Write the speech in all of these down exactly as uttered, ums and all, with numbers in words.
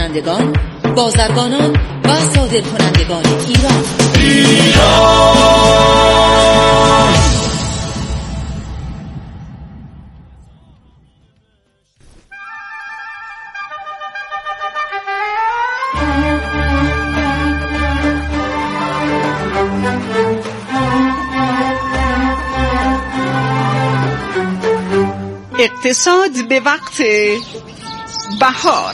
کنندگان، بازرگانان و صادرکنندگان ایران. ایران اقتصاد به وقت بهار.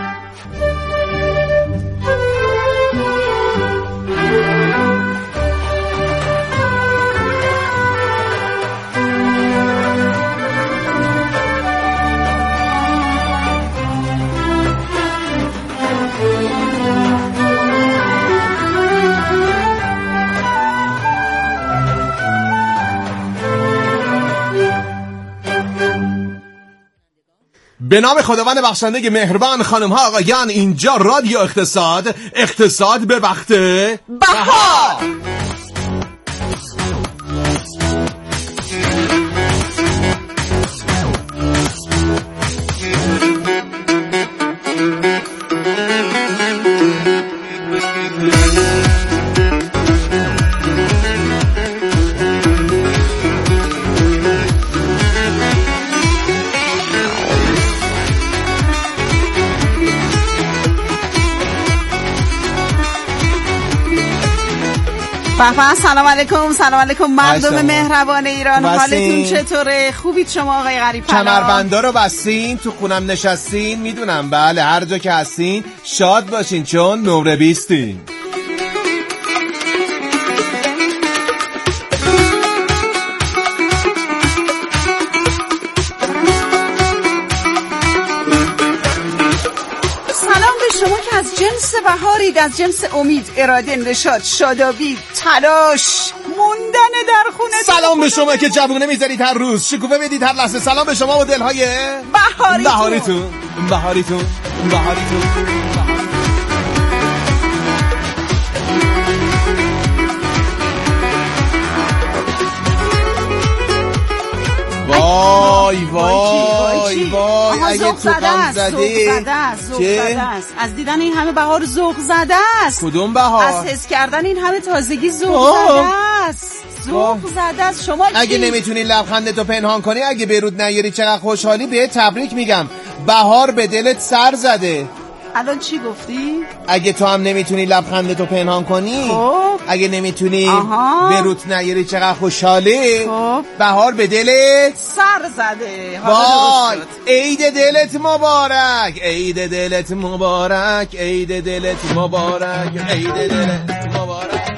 به نام خداوند بخشنده مهربان، خانم ها آقایان، اینجا رادیو اقتصاد، اقتصاد به وقت بهار. بابا سلام علیکم، سلام علیکم مردم مهربان ایران. حالتون چطوره؟ خوبید شما آقای غریب پناه؟ کمربندا رو بستین، تو خونم نشستین، میدونم بله، هر جا که هستین شاد باشین چون نمره بیستین. از جنس بهارید، از جنس امید، اراده، نشاط، شادابی، تلاش، موندن در خونه. سلام به شما که جوونه میذارید هر روز، شکوفه بدید هر لحظه. سلام به شما و دلهای بهاریتون بهاریتون بهاریتون بهاریتون. وای وای وای اگه تو غم زده از دیدن این همه بهار ذوق زده است. کدوم بهار؟ از حس کردن این همه تازگی ذوق زده است. ذوق زده است. شما اگه نمیتونی لبخندتو پنهان کنی، اگه بیرود نیاری چقدر خوشحالی، بهت تبریک میگم. بهار به دلت سر زده. الان چی گفتی؟ اگه تو هم نمیتونی لبخندتو پنهان کنی، خب اگه نمیتونی بیروت نیاری چقدر خوشحالی، خب بهار به دلت سر زده. وای عید دلت مبارک، عید دلت مبارک، عید دلت مبارک، عید دلت مبارک.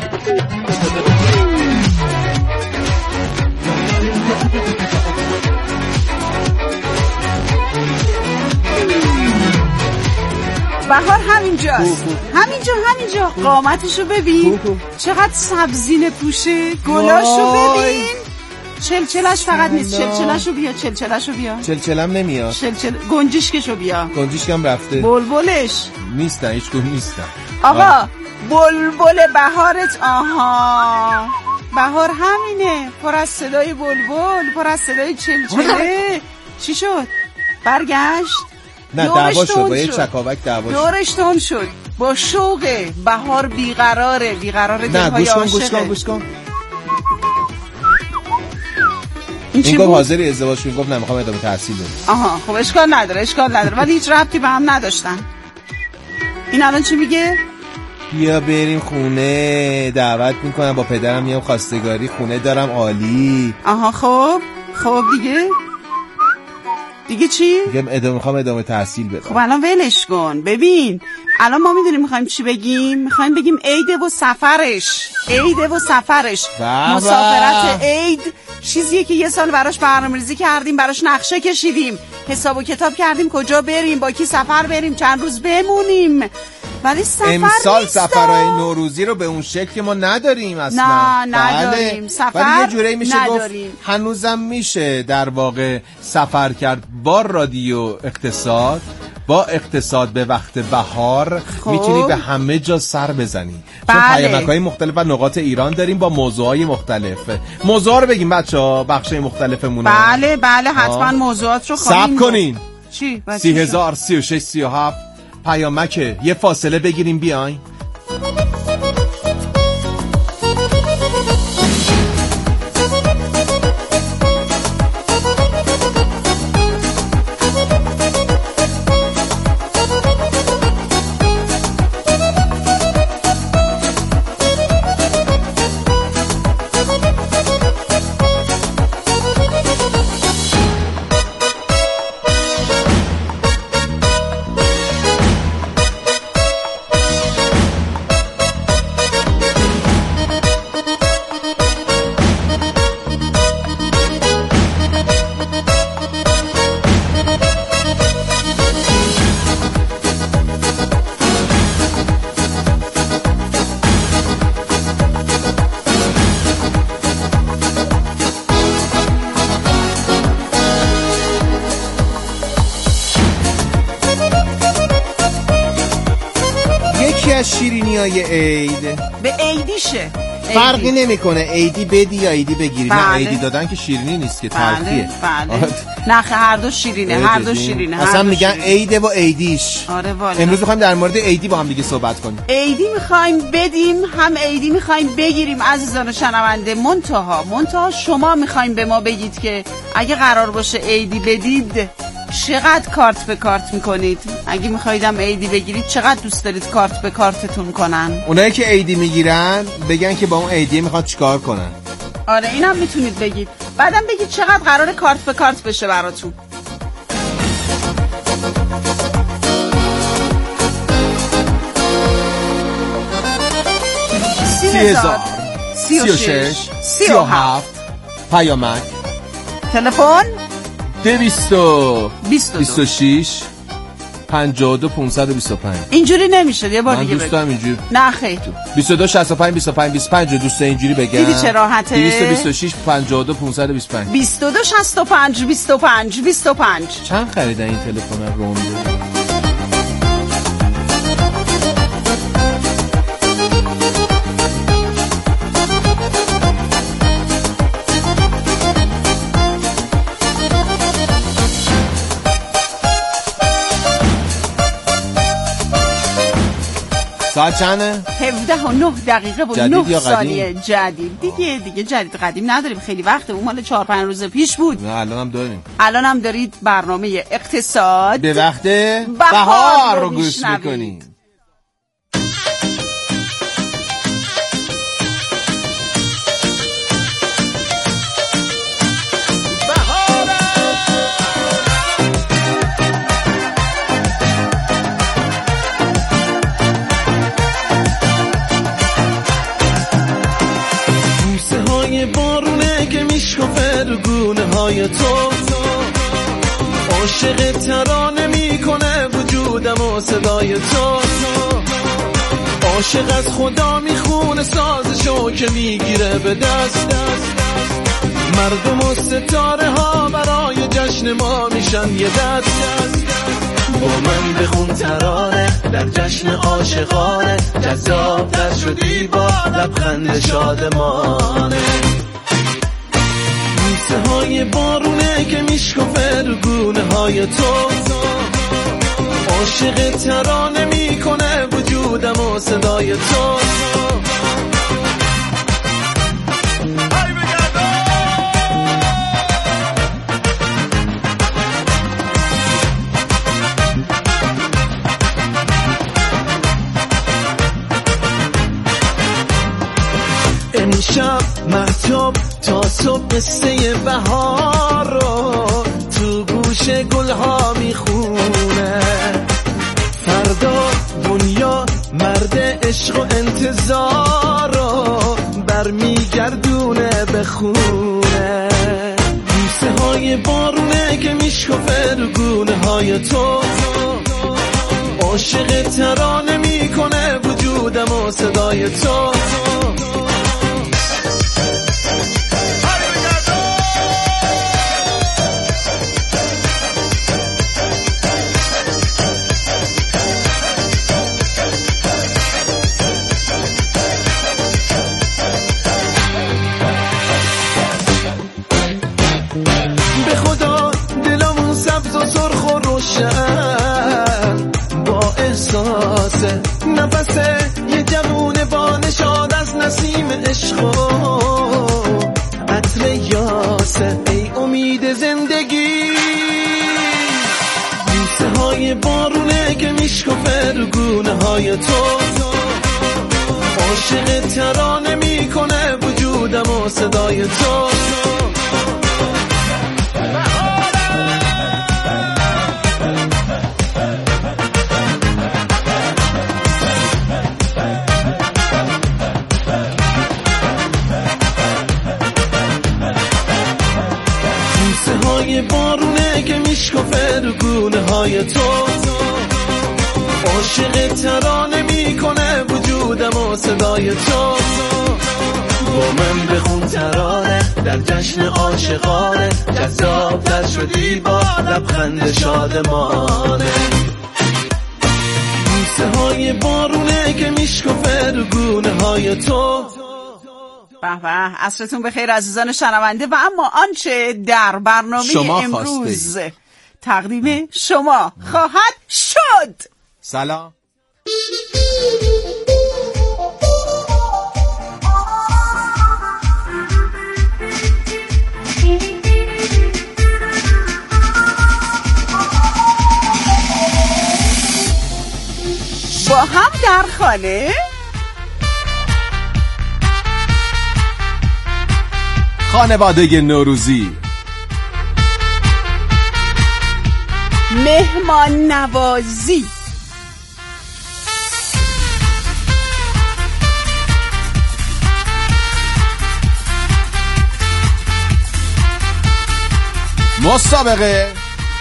بهار همینجاست، همینجا همینجا. قامتشو ببین چقدر سبزینه پوشه، گلاشو ببین. چلچلش فقط نیست، چلچلشو بیا، چلچلشو بیا. چلچلم نمیاد. چلچل گنجشکشو بیا. گنجشکم رفته. بلبلش نیستن، هیچ کدوم نیستن. آقا بلبل بهارت. آها بهار همینه، پر از صدای بلبل، پر از صدای چلچله. چی شد؟ برگشت؟ نه دعوا شد، با یه چکاوک دعوا شد. دورش تون شد. با شوق بهار بیقراره، بیقراره دلهای عاشقه. نه گوش کن گوش کن گوش کن. این گفت حاضری ازدواج کنی، گفت نه میخوام ادامه تحصیل بدم. آها خب اشکال نداره، اشکال نداره، ولی هیچ ربطی به هم نداشتن. این الان چی میگه؟ بیا بریم خونه، دعوت میکنم، با پدرم میام خواستگاری، خونه دارم عالی. آها خب خب دیگه دیگه چی؟ دیگه ادامه میخوام ادامه تحصیل بدم. خب الان ولش کن. ببین الان ما میدونیم میخوایم چی بگیم. میخوایم بگیم عیده و سفرش، عیده و سفرش. مسافرت عید چیزیه که یه سال براش برنامه‌ریزی کردیم، براش نقشه کشیدیم، حساب و کتاب کردیم کجا بریم، با کی سفر بریم، چند روز بمونیم. ولی سفر امسال سفرهای نوروزی رو به اون شکل ما نداریم اصلا. نه نداریم. بله. سفر ولی یه جوری میشه نداریم. گفت هنوزم میشه در واقع سفر کرد با رادیو اقتصاد، با اقتصاد به وقت بهار. خب. میتونی به همه جا سر بزنی. بله. چون پیامک‌های مختلف و نقاط ایران داریم با موضوعهای مختلف. موضوع رو بگیم بچه‌ها، بخشای مختلفمون. بله بله حتما موضوعات رو خواهیم. ثبت کنین. چی؟ سی هزار سی و شش سی و هفت پیامکه، یه فاصله بگیریم بیاین. شیرینیای عید به عیدیشه، فرقی نمیکنه عیدی بدی یا عیدی بگیری. بله. نه عیدی دادن که شیرینی نیست که تلخیه. بله بله. نه هر دو شیرینه، هر دو شیرینه. اصلا میگن عیده و عیدیش. آره والا. امروز میخوایم در مورد عیدی با هم دیگه صحبت کنیم. عیدی میخوایم بدیم، هم عیدی میخوایم بگیریم عزیزان شنونده. منتها منتها شما میخوایم به ما بگید که اگه قرار باشه عیدی بدید چقدر کارت به کارت میکنید؟ اگه میخوایدم عیدی بگیرید چقدر دوست دارید کارت به کارتتون کنن؟ اونایی که عیدی میگیرن بگن که با اون عیدی میخواد چیکار کنن. آره اینم میتونید بگید. بعدم بگید چقدر قراره کارت به کارت بشه براتون. سی هزار سی و شش سی و هفت پیامک تلفن دویست و بیست و شش پنجاه و دو پانصد و بیست و پنج. اینجوری نمیشه، یه بار دیگه بگم. من دوست دارم اینجوری. نه خیر. بیست و دو شصت و پنج بیست و پنج بیست و پنج دوست اینجوری بگم. دیدی چه راحته؟ دویست و بیست و شش پنجاه و دو پانصد و بیست و پنج. بیست و دو شصت و پنج بیست و پنج بیست و پنج. چند خریدن این تلفن رومده؟ ساعت چنده؟ هفده و نه دقیقه و نه ثانیه. جدید دیگه دیگه جدید قدیم نداریم، خیلی وقته، اون مال چهار پنج روز پیش بود. نه الان هم داریم. الان هم دارید برنامه اقتصاد به وقت بهار رو گوش میکنید. تو عاشق ترانه میکنه وجودم و صدای تو، عاشق از خدا میخونه سازشو که میگیره به دست، مردم و ستاره ها برای جشن ما میشن یه دست. با من بخون ترانه در جشن عاشقانه، جذاب در شدی با لبخند شادمانه. بوسه های بارونه که میشکفه رو گونه های تو، عاشق ترانه میکنه وجودم و صدای تو. امشب مهتاب تا صبح قصه بهار رو تو گوش گلها میخونه، فردا دنیا مرد عشق و انتظار رو برمیگردونه به خونه. بوسه های بارونه که میشکفه رو گونه های تو، عاشق ترانه میکنه وجودم و صدای تو. یاسه نفسه یه جوونه با نشاد از نسیم عشق و عطر یاسه ای امید زندگی بوسه های بارونه که میشکفه رو گونه های تو عاشق ترانه میکنه وجودم و صدای تو بوسه های بارونه که میشکفه رو گونه های تو عاشق ترانه میکنه وجودم و صدای تو با من بخون ترانه در جشن عاشقانه جذاب‌تر شدی با لبخند شادمانه بوسه های بارونه که میشکفه رو گونه های تو. به به، عصرتون بخیر عزیزان شنونده. و اما آنچه در برنامه امروز تقدیم شما خواهد شد. سلام. با هم در خانه خانواده نوروزی مهمان نوازی مسابقه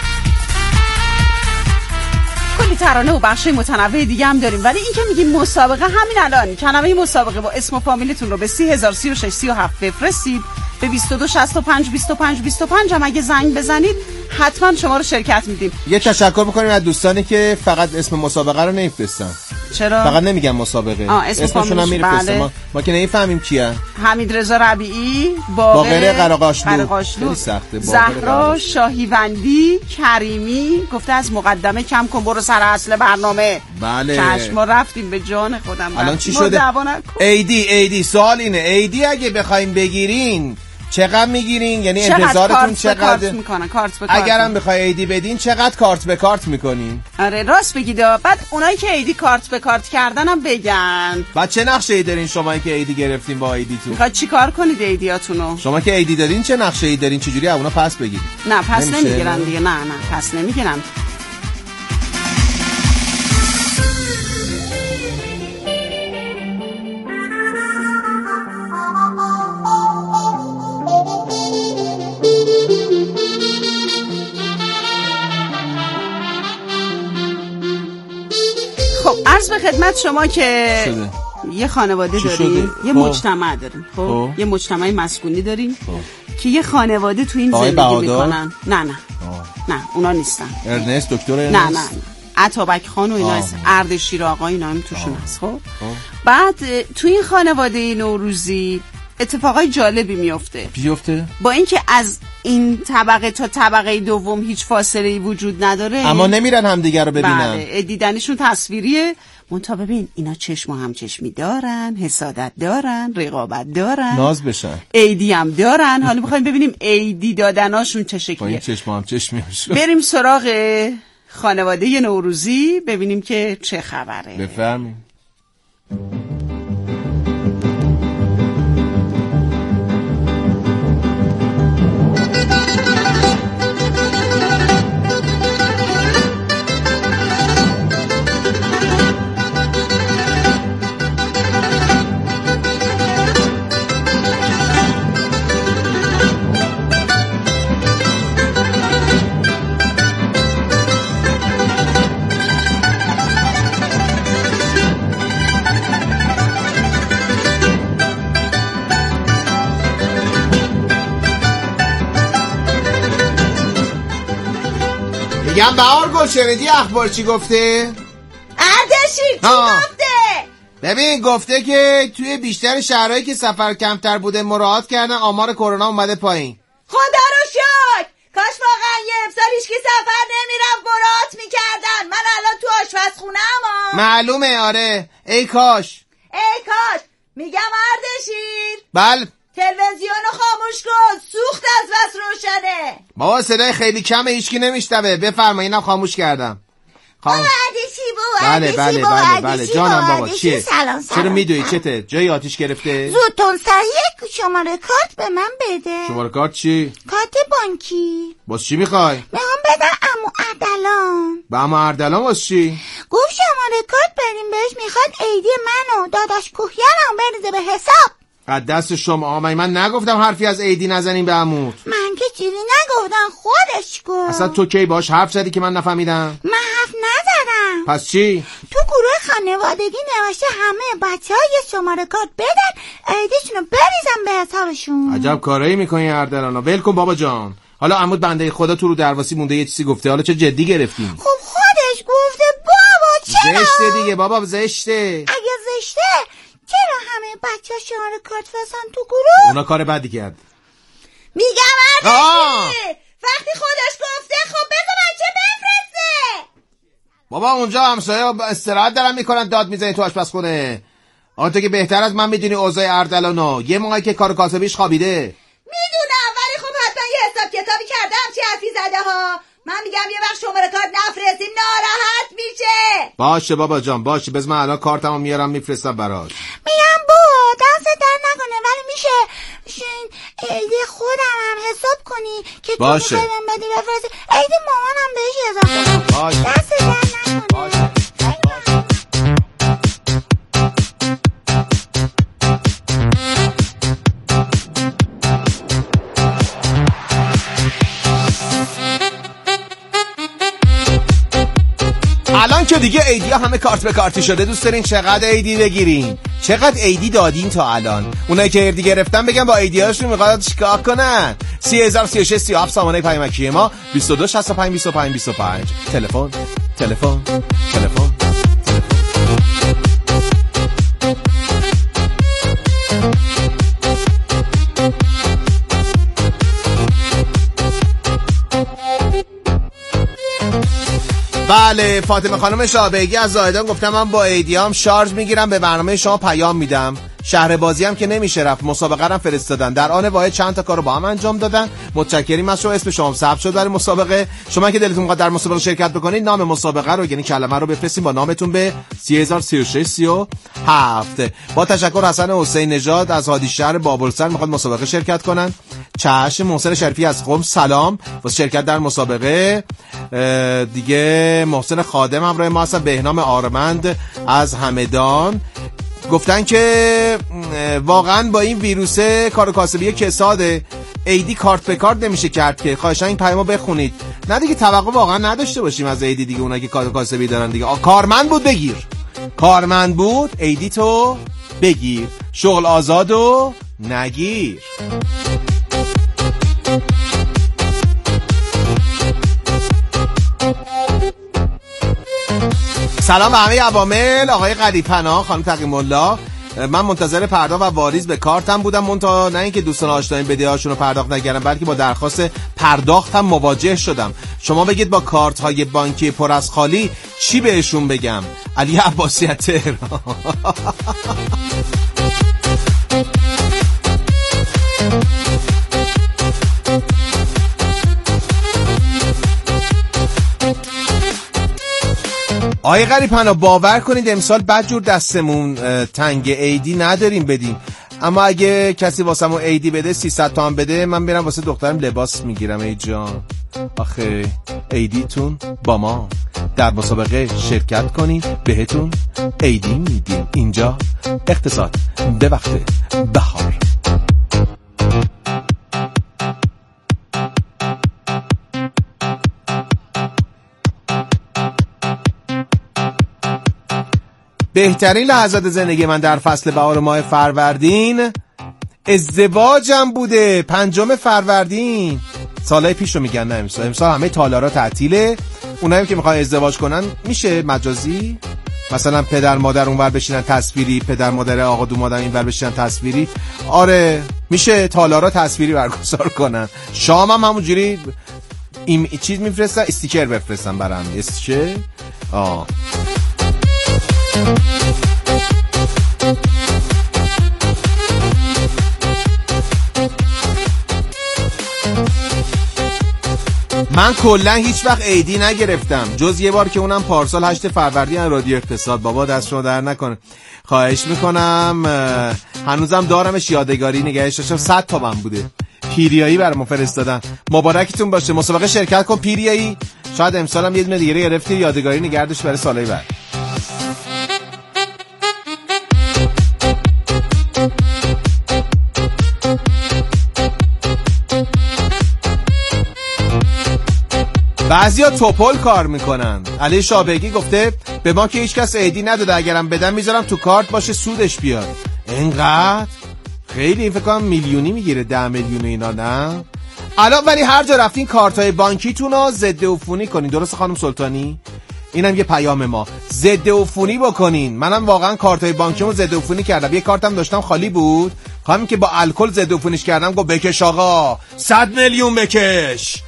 کلی ترانه و بخش متنوع دیگه هم داریم، ولی این که میگیم مسابقه همین الان کلمه مسابقه با اسم و فامیلتون رو به سی هزار سی و شش سی و هفت بفرستید. به بیست و دو شصت و پنج بیست و پنج بیست و پنج هم اگه زنگ بزنید حتما شما رو شرکت میدیم. یه تشکر میکنیم از دوستانی که فقط اسم مسابقه رو نمیفرستن. چرا؟ فقط نمیگن مسابقه، اسمشون هم میفرستن. ما, ما که نمیفهمیم کیه. حمید رضا ربیعی، باقر قراقاشلو، خیلی سخته. زهرا شاهیوندی، کریمی گفته از مقدمه کم کن برو سر اصل برنامه. بله. چشم ما رفتیم به جان خودم. الان چی شده؟ ایدی ایدی سوال اینه، ایدی اگه بخوایم بگیرین چقدر میگیرین؟ یعنی انتظارتون چقدر میکنن؟ کارت به کارت. اگرم بخوای ایدی بدین چقدر کارت به کارت میکنین؟ آره راست بگید. بعد اونایی که ایدی کارت به کارت کردن هم بگن. بعد چه نقشه ای دارین شمایی که ایدی گرفتین با ایدیتون؟ میخواد چیکار کنید ایدیاتونو؟ شما که ایدی دادین چه نقشه ای دارین؟ چجوری اونا پس بگیرید؟ نه پس نمیگیرن دیگه. نه نه پس نمیگیرن. عرض به خدمت شما که شده. یه خانواده داریم، یه مجتمع داریم. خب یه مجتمع مسکونی داریم که یه خانواده تو این زندگی بهادر. میکنن. نه نه آه. نه اونا نیستن. ارنست دکتر ارنست؟ نه نه عطابک خان و اینا هست. اردشیر آقا اینا هم توشون هست. خب بعد تو این خانواده نوروزی اتفاقای جالبی میفته. بیفته؟ با اینکه از این طبقه تا طبقه دوم هیچ فاصله‌ای وجود نداره، اما نمیرن همدیگه رو ببینن. بله دیدنشون تصویریه. منتها ببین اینا چشم و همچشمی دارن، حسادت دارن، رقابت دارن، ناز بشن، ایدی هم دارن. حالا میخوایم ببینیم ایدی دادناشون چه شکلیه. با این چشم و همچشمی هاشون بریم سراغ خانواده نوروزی ببینیم که چه خبره. بفرمایید. میگم بهار گل شنیدی اخبار چی گفته؟ اردشیر چی گفته؟ ببین گفته که توی بیشتر شهرهایی که سفر کمتر بوده مراعات کردن آمار کرونا اومده پایین. خدا رو شکر. کاش واقعا یه امسال هیچکی سفر نمیرفت برات میکردن. من الان تو آشپزخونه ام. معلومه آره. ای کاش ای کاش. میگم اردشیر. بله. تلویزیونو خاموش کن، سوخت از بس روشنه. بابا صدای خیلی کمه، هیچکی نمیشنوه. بفرمایید، اینم خاموش کردم. بابا اردشیر بابا بله بله بله بله جانم بابا. چیه؟ سلام سلام. چرا میدوی چته؟ جای آتیش گرفته؟ زودتون سر یک شماره کارت به من بده. شماره کارت چی؟ کارت بانکی. باز چی میخوای؟ میخوام بدم عمو اردلان. به عمو اردلان باز چی؟ گفت شماره کارت بریم بهش، میخواد عیدی منو داداش کوهیرم بریزه به حساب. از دست شما. آقا من نگفتم حرفی از عیدی نزنیم به عموت. من که چیزی نگفتم، خودش گفت. اصلا تو کی باش حرف زدی که من نفهمیدم؟ من حرف نزدم. پس چی؟ تو گروه خانوادگی نوشته همه بچه ها یه شماره کارت بدن عیدیشونو بریزن به حسابشون. عجب کارایی میکنی اردلانا. ول کن بابا جان. حالا عموت بنده خدا تو رو درواسی مونده یه چیزی گفته، حالا چه جدی گرفتیم؟ خب خودش گفته بابا. چرا؟ زشته دیگه بابا، زشته. اگه زشته چرا همه بچه ها شماره کارت فرستن تو گروه؟ اونا کار بدی کرد. میگم اردشیر وقتی خودش گفته خب بذار بچه بفرسته. بابا اونجا همسایه استراحت دارن میکنن، داد میزنی تو آشپزخونه. آن تو که بهتر از من میدونی اوضاع اردلانو. یه موقعی که کار کاسبیش خوابیده. میدونم، ولی خب حتما یه حساب کتابی کردم چی حرفی زده ها. من میگم یه وقت شماره کارت نفرستیم ناراحت میشه. باشه بابا جان باشه، بذار من الان کارتمو میارم میفرستم براش. میگم بو دست در نکنه، ولی میشه شین عیدی خودم هم حساب کنی که تو میخوای من بدی بفرستی عیدی مامانم بهش اضافه کنی. باشه دست در نکنه. باشه. الان که دیگه عیدی ها همه کارت به کارتی شده، دوست دارین چقدر عیدی بگیرین؟ چقدر عیدی دادین تا الان؟ اونایی که عیدی گرفتن بگن با عیدی هاشون میخواد چیکار کنن؟ سی هزار سی و شش سی و هفت سامانه پیامکی ما بیست و دو شصت و پنج بیست و پنج بیست و پنج. تلفن تلفن تلفن. بله فاطمه خانم شابگی از زاهدان گفتم من با ایدیام شارژ میگیرم، به برنامه شما پیام میدم. شهر بازی هم که نمیشه رفت، مسابقه هم فرستادن، در آن واحد چند تا کارو با هم انجام دادن. متشکریم از شما. اسم شما ثبت شد برای مسابقه. شما که دلتون میخواد در مسابقه شرکت بکنید نام مسابقه رو یعنی کلمه رو بفرستین با نامتون به سی هزار سی و شش سی و هفت. با تشکر حسن حسین نژاد از هادی شهر بابلسر میخواد مسابقه شرکت کنن. چشم. محسن شریفی از قم سلام واسه شرکت در مسابقه. دیگه محسن خادم همراه ما هستن. بهنام آرمند از همدان گفتن که واقعا با این ویروس کار کاسبی کساده، عیدی کارت به کارت نمیشه کرد که. خواهشاً این پیامو بخونید. نه دیگه توقع واقعا نداشته باشیم از عیدی دیگه. اونایی که کار کاسبی دارن دیگه کارمند بود بگیر، کارمند بود عیدی تو بگیر، شغل آزادو نگیر. سلام به همه عوامل. آقای قریب‌پناه، خانم تقی‌الله، من منتظر پرداخت و واریز به کارتم بودم، منتها نه اینکه دوستان آشنایان بده‌هاشون رو پرداخت نکردم بلکه با درخواست پرداختم مواجه شدم. شما بگید با کارت های بانکی پر از خالی چی بهشون بگم؟ علی عباسی از تهران. آقای قریب‌پناه باور کنید امسال بدجور دستمون تنگ عیدی نداریم بدیم، اما اگه کسی واسمون عیدی بده سیصد تومن بده من میرم واسه دخترم لباس میگیرم. ای جان آخه عیدیتون با ما، در مسابقه شرکت کنین بهتون عیدی میدیم. اینجا اقتصاد به وقت بهار. بهترین لحظات زندگی من در فصل بهار ماه فروردین ازدواجم بوده. پنجم فروردین سالهای پیش رو میگن، نه امسال. امسال همه تالارا تعطیله. اونایی که میخوان ازدواج کنن میشه مجازی، مثلا پدر مادر اونور بشینن تصویری، پدر مادر آقا دو مادر اینور بشینن تصویری. آره میشه تالارا تصویری برگزار کنن. شام هم همونجوری این چیز میفرستن، استیکر بفرستن برام. استیکر آه من کلا هیچ وقت عیدی نگرفتم جز یه بار که اونم پارسال هشت فروردین رادیو اقتصاد. بابا دست شما در نکنه، خواهش میکنم. هنوزم دارمش، یادگاری نگهش داشتم. صد تومن بوده. پیریایی برام فرستادن. مبارکتون باشه. مسابقه شرکت کن پیریایی. شاید امسالم یه دونه دیگه گرفتی، یادگاری نگهداشت برای سالهای بعد. بعضیا توپل کار میکنن. علی شابگی گفته به ما که هیچ کس عیدی نداده، اگرم بدم میذارم تو کارت باشه سودش بیاد. اینقدر خیلی فکر کنم میلیونی میگیره، ده میلیون اینا نه الان. ولی هر جا رفتین کارتای بانکیتون رو ضد عفونی کنین. درست خانم سلطانی؟ اینم یه پیام ما، ضد عفونی بکنین. منم واقعا کارتای بانکیمو ضد عفونی کردم. یه کارتم داشتم خالی بود، خانم که با الکل ضد عفونیش کردم گفت بکش آقا، صد میلیون بکش.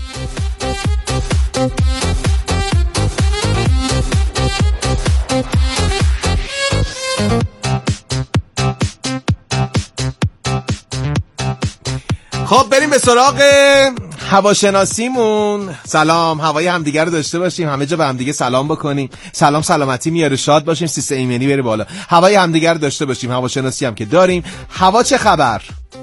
خب بریم به سراغ هواشناسیمون. سلام، هوای همدیگه رو داشته باشیم، همه جا به همدیگه سلام بکنیم. سلام سلامتی میاره، شاد باشیم، سیستم ایمنی بره بالا. هوای همدیگه رو داشته باشیم. هواشناسی هم که داریم. هوا چه خبر؟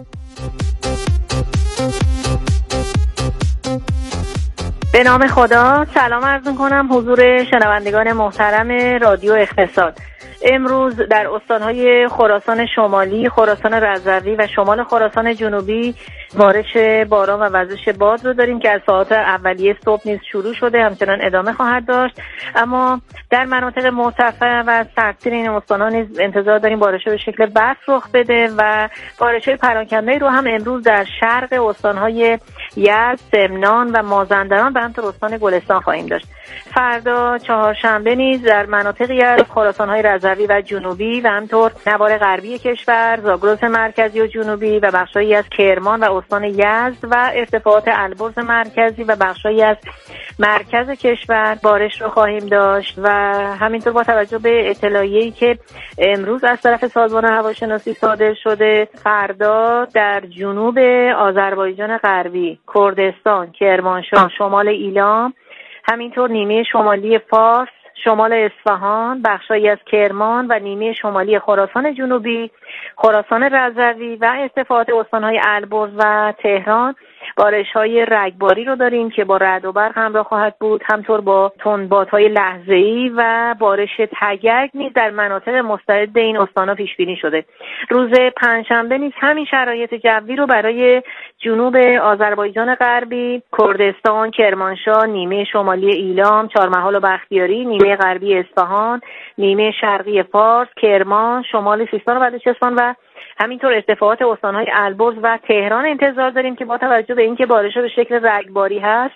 به نام خدا. سلام عرض می‌کنم حضور شنوندگان محترم رادیو اقتصاد. امروز در استان‌های خراسان شمالی، خراسان رضوی و شمال خراسان جنوبی بارش باران و وزش باد رو داریم که از ساعات اولیه صبح نیز شروع شده، همچنان ادامه خواهد داشت. اما در مناطق مرتفع و سرتیر این استان‌ها نیز انتظار داریم بارش‌ها به شکل برف رخ بده و بارش‌های پراکنده رو هم امروز در شرق استان‌های یزد، سمنان و مازندران و همینطور استان گلستان خواهیم داشت. فردا چهارشنبه نیز در مناطقی از خراسان‌های رضوی و جنوبی و همینطور نوار غربی کشور، زاگرس مرکزی و جنوبی و بخشایی از کرمان و استان یزد و ارتفاعات البرز مرکزی و بخشایی از مرکز کشور بارش رو خواهیم داشت. و همینطور با توجه به اطلاعیه‌ای که امروز از طرف سازمان هواشناسی صادر شده، فردا در جنوب آذربایجان غربی، کردستان، کرمانشاه، شمال ایلام، همینطور نیمه شمالی فارس، شمال اصفهان، بخشایی از کرمان و نیمه شمالی خراسان جنوبی، خراسان رضوی و ارتفاعات استان‌های البرز و تهران بارش‌های رگباری رو داریم که با رعد و برق همراه خواهد بود، همطور با تندبادهای لحظه‌ای و بارش تگرگ نیز در مناطق مستعد این استان‌ها پیش بینی شده. روز پنجشنبه نیز همین شرایط جوی رو برای جنوب آذربایجان غربی، کردستان، کرمانشاه، نیمه شمالی ایلام، چهارمحال و بختیاری، نیمه غربی اصفهان، نیمه شرقی فارس، کرمان، شمال سیستان و بلوچستان و همینطور ارتفاعات استان‌های البرز و تهران انتظار داریم که با توجه به اینکه بارش‌ها به شکل رگباری هست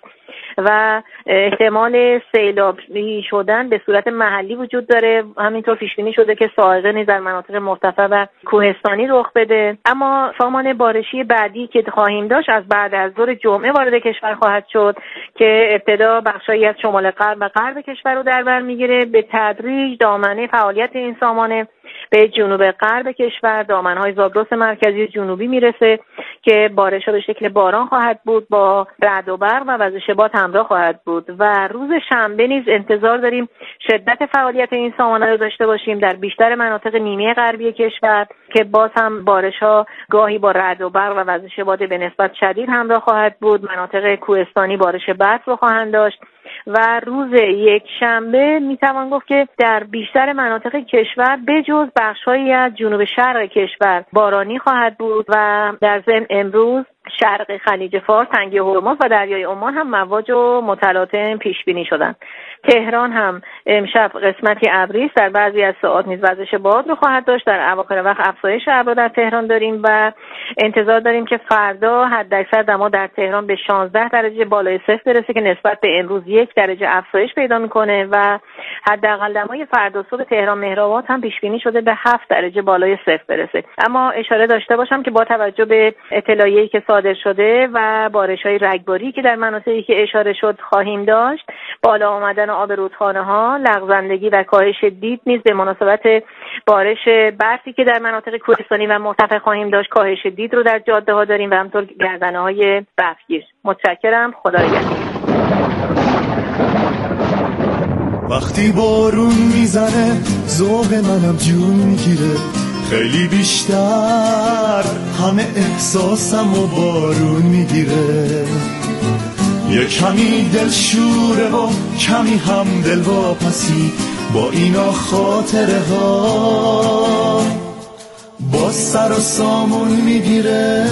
و احتمال سیلابی شدن به صورت محلی وجود داره، همینطور پیش بینی شده که صاعقه نیز در مناطق مرتفع و کوهستانی رخ بده. اما سامان بارشی بعدی که خواهیم داشت از بعد از ظهر جمعه وارد کشور خواهد شد که ابتدا بخشایی از شمال غرب و غرب کشور رو در بر میگیره، به تدریج دامنه فعالیت این سامانه به جنوب غرب کشور، دامنهای زاگرس مرکزی و جنوبی میرسه که بارش‌ها به شکل باران خواهد بود، با رعد و برق و وزش باد همراه خواهد بود. و روز شنبه نیز انتظار داریم شدت فعالیت این سامانه رو داشته باشیم در بیشتر مناطق نیمه غربی کشور که باز هم بارش‌ها گاهی با رعد و برق و وزش باد به نسبت شدید همراه خواهد بود. مناطق کوهستانی بارش برف رو خواهند داشت و روز یک شنبه میتوان گفت که در بیشتر مناطق کشور بجز بخش‌هایی از جنوب شرق کشور بارانی خواهد بود و در ضمن امروز شرق خلیج فارس، تنگه هرمز و دریای عمان هم مواج و متلاطم پیش بینی شدن. تهران هم امشب قسمتی ابری است، در بعضی از ساعات نیز وزش باد رو خواهد داشت. در اواخر وقت افزایش ابرها در تهران داریم و انتظار داریم که فردا حداکثر دما در تهران به شانزده درجه بالای صفر برسه که نسبت به امروز یک درجه افزایش پیدا میکنه و حداقل دمای فردا صبح تهران مهرآباد هم پیش بینی شده به هفت درجه بالای صفر برسه. اما اشاره داشته باشم که با توجه به اطلاعیه‌ای که صادر شده و بارش‌های رگباری که در مناطقی که اشاره شد خواهیم داشت. بالا آمدن آب رودخانه‌ها، لغزندگی و کاهش دید نیز به مناسبت بارش برفی که در مناطق کوهستانی و مرتفع خواهیم داشت. کاهش دید رو در جاده‌ها داریم و همطور گردنه‌های برفگیر. متشکرم. خدا نگهدار. وقتی بارون میزنه ذوق منم جون میگیره، خیلی بیشتر همه احساسم و بارون میگیره. یه کمی دل شوره و کمی هم دل واپسی، با اینا خاطره ها با سر و سامون میگیره.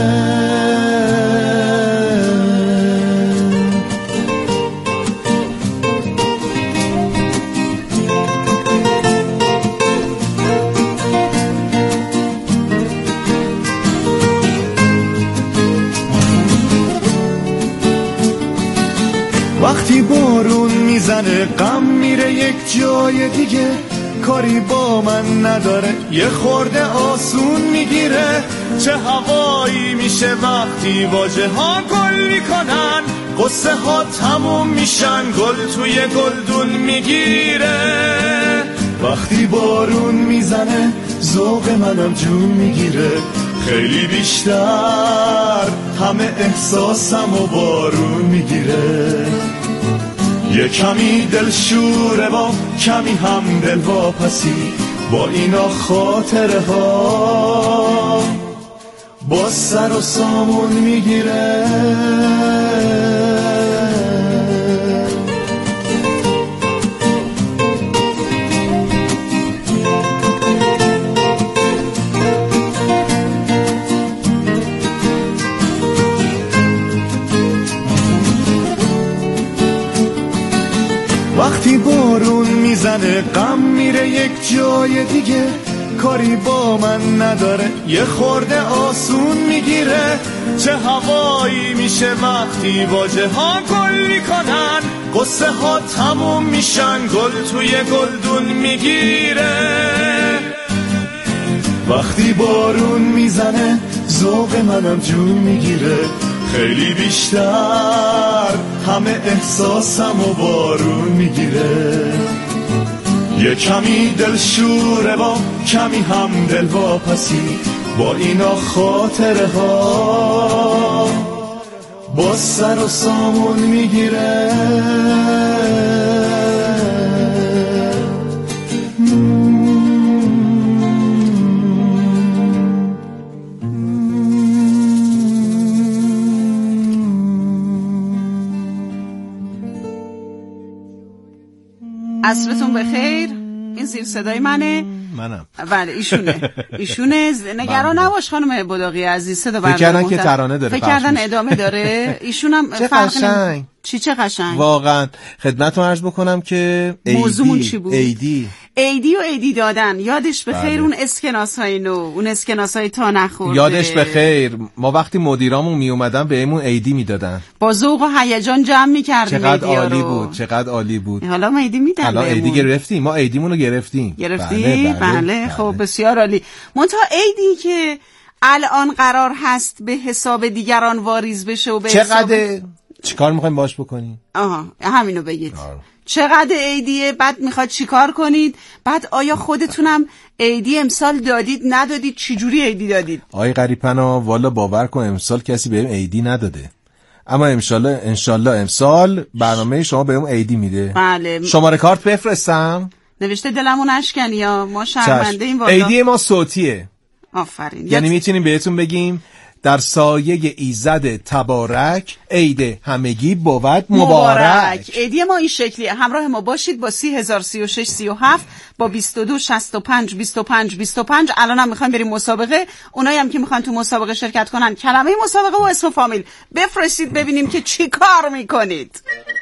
وقتی بارون میزنه غم میره یک جای دیگه، کاری با من نداره یه خورده آسون میگیره. چه هوایی میشه وقتی واژه ها گل میکنن، قصه ها تموم میشن گل توی گلدون میگیره. وقتی بارون میزنه ذوق منم جون میگیره، خیلی بیشتر همه احساسم و بارون میگیره. یه کمی دل شوره و کمی هم دل واپسی، با اینا خاطره ها با سر و سامون میگیره. وقتی بارون میزنه غم میره یک جای دیگه، کاری با من نداره یه خورده آسون میگیره. چه هوایی میشه وقتی واژه ها گل میکنن، قصه ها تموم میشن گل توی گلدون میگیره. وقتی بارون میزنه ذوق منم جون میگیره، خیلی بیشتر همه احساسم و بارون میگیره. یه کمی دل شوره و کمی هم دل واپسی، با اینا خاطره ها با سر و سامون میگیره. عصرتون بخیر. این زیر صدای منه. منم. بله ایشونه. ایشونه. نگران نباش خانم بداقی عزیز. صدا فکر کردن که ترانه داره. فکر کردن ادامه داره. ایشونم فرق قشنگ. چی چه قشنگ. واقعا خدمتتون عرض بکنم که موضوعمون چی بود؟ ایدی ایدی و ایدی دادن. یادش بخیر. اون اسکناسای نو، اون اسکناسای تا نخورده. یادش بخیر. ما وقتی مدیرامون می اومدن بهمون ایدی میدادن. با ذوق و هیجان جمع می‌کردیم. چقدر عالی بود. چقدر عالی بود. حالا ما ایدی میدن. حالا ایدی گرفتیم. ما ایدیمون رو گرفتیم. گرفتی؟ بله, بله, بله, بله. خب بسیار عالی. منتها ایدی که الان قرار هست به حساب دیگران واریز بشه و به چقدر حساب... چیکار می‌خوایم باش بکنیم؟ آها همینو بگید. آره. چقدر ایدیه، بعد میخواد چیکار کنید، بعد آیا خودتونم ایدی امسال دادید ندادید، چجوری ایدی دادید؟ آی غریبنا والا باور کن امسال کسی بهم ایدی نداده، اما انشالله انشالله امسال برنامه شما بهم ایدی میده. بله. شماره کارت بفرستم. نوشته دلمو نشکن یا ما شرمنده این والا. ایدی ما صوتیه. آفرین. یعنی میتونیم بهتون بگیم در سایه ایزد تبارک عید همگی بود مبارک, مبارک. عیدی ما این شکلیه. همراه ما باشید با سی هزار سی و شش سی و هفت با بیست و دو شصت و پنج بیست و پنج بیست و پنج. الان هم میخوایم بریم مسابقه. اونایی هم که میخوان تو مسابقه شرکت کنن کلمه مسابقه و اسم فامیل بفرستید ببینیم که چی کار میکنید.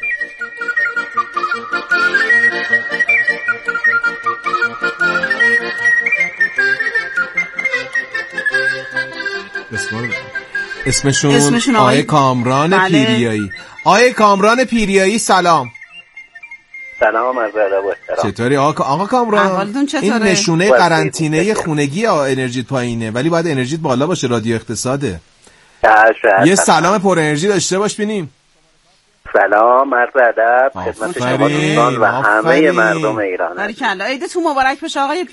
اسمشون, اسمشون آقای کامران بله. پیریایی. آقای کامران پیریایی سلام. سلام عرض ادب. چطوری آقا آقا کامران؟ این نشونه قرنطینه خونگی انرژیت پایینه ولی باید انرژیت بالا باشه. رادیو اقتصاده. یه سلام پر انرژی داشته باش بینیم. سلام، عرض ادب خدمت شما دوستان و همه مردم ایران. باریکلا، عیدتون مبارک باشه آقای